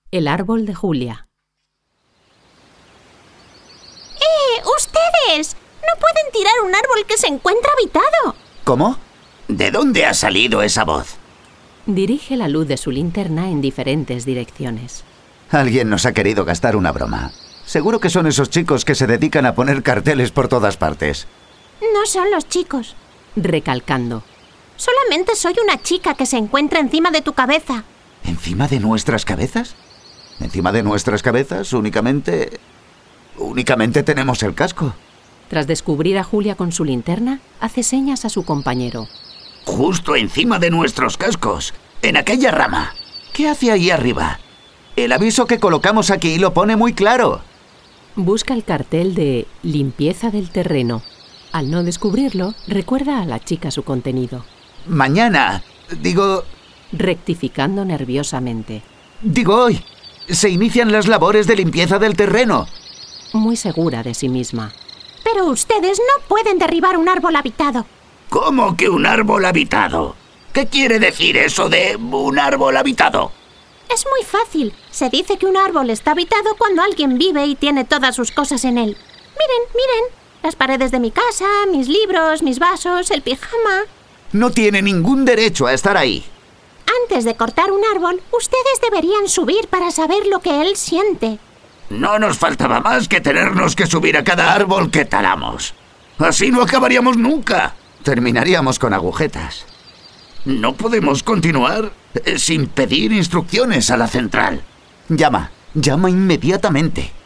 El árbol de Julia. ¡Ustedes! ¡No pueden tirar un árbol que se encuentra habitado! ¿Cómo? ¿De dónde ha salido esa voz? Dirige la luz de su linterna en diferentes direcciones. Alguien nos ha querido gastar una broma. Seguro que son esos chicos que se dedican a poner carteles por todas partes. No son los chicos. Recalcando. Solamente soy una chica que se encuentra encima de tu cabeza. ¿Encima de nuestras cabezas? Encima de nuestras cabezas únicamente tenemos el casco. Tras descubrir a Julia con su linterna, hace señas a su compañero. Justo encima de nuestros cascos, en aquella rama. ¿Qué hace ahí arriba? El aviso que colocamos aquí lo pone muy claro. Busca el cartel de limpieza del terreno. Al no descubrirlo, recuerda a la chica su contenido. Mañana, rectificando nerviosamente. Hoy, se inician las labores de limpieza del terreno. Muy segura de sí misma. Pero ustedes no pueden derribar un árbol habitado. ¿Cómo que un árbol habitado? ¿Qué quiere decir eso de un árbol habitado? Es muy fácil. Se dice que un árbol está habitado cuando alguien vive y tiene todas sus cosas en él. Miren. Las paredes de mi casa, mis libros, mis vasos, el pijama. No tiene ningún derecho a estar ahí. Antes de cortar un árbol, ustedes deberían subir para saber lo que él siente. No nos faltaba más que tenernos que subir a cada árbol que talamos. Así no acabaríamos nunca. Terminaríamos con agujetas. No podemos continuar sin pedir instrucciones a la central. Llama inmediatamente.